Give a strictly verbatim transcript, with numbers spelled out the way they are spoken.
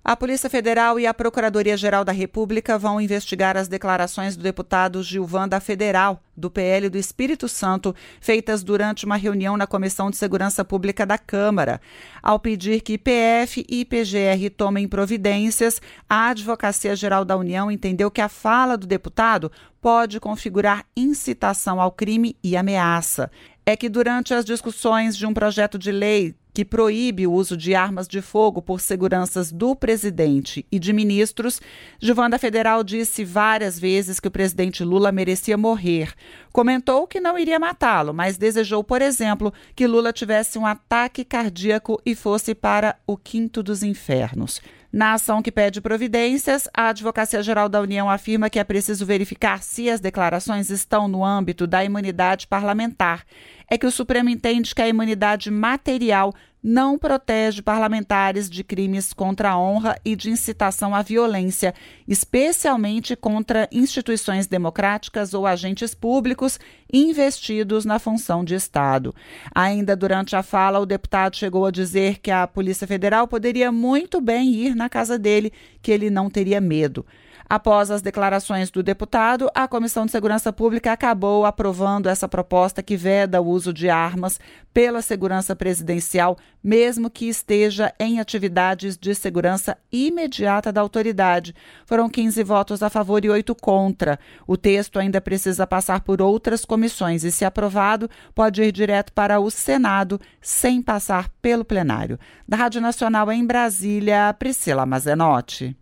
A Polícia Federal e a Procuradoria-Geral da República vão investigar as declarações do deputado Gilvan da Federal, do P L do Espírito Santo, feitas durante uma reunião na Comissão de Segurança Pública da Câmara. Ao pedir que P F e P G R tomem providências, a Advocacia-Geral da União entendeu que a fala do deputado pode configurar incitação ao crime e ameaça. É que durante as discussões de um projeto de lei que proíbe o uso de armas de fogo por seguranças do presidente e de ministros, Gilvan da Federal disse várias vezes que o presidente Lula merecia morrer. Comentou que não iria matá-lo, mas desejou, por exemplo, que Lula tivesse um ataque cardíaco e fosse para o quinto dos infernos. Na ação que pede providências, a Advocacia-Geral da União afirma que é preciso verificar se as declarações estão no âmbito da imunidade parlamentar. É que o Supremo entende que a imunidade material não protege parlamentares de crimes contra a honra e de incitação à violência, especialmente contra instituições democráticas ou agentes públicos investidos na função de Estado. Ainda durante a fala, o deputado chegou a dizer que a Polícia Federal poderia muito bem ir na casa dele, que ele não teria medo. Após as declarações do deputado, a Comissão de Segurança Pública acabou aprovando essa proposta que veda o uso de armas pela segurança presidencial, mesmo que esteja em atividades de segurança imediata da autoridade. Foram quinze votos a favor e oito contra. O texto ainda precisa passar por outras comissões e, se aprovado, pode ir direto para o Senado, sem passar pelo plenário. Da Rádio Nacional em Brasília, Priscila Mazenotti.